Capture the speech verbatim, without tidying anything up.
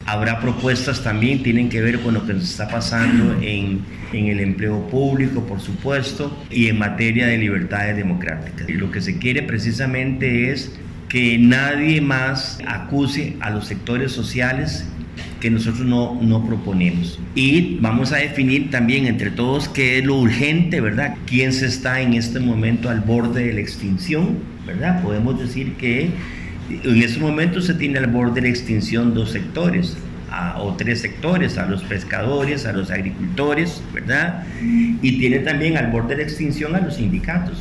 Habrá propuestas también, tienen que ver con lo que nos está pasando en, en el empleo público, por supuesto, y en materia de libertades democráticas. Y lo que se quiere precisamente es que nadie más acuse a los sectores sociales que nosotros no, no proponemos. Y vamos a definir también entre todos qué es lo urgente, ¿verdad? ¿Quién se está en este momento al borde de la extinción, ¿verdad? Podemos decir que en este momento se tiene al borde de la extinción dos sectores, a, o tres sectores, a los pescadores, a los agricultores, ¿verdad? Y tiene también al borde de la extinción a los sindicatos.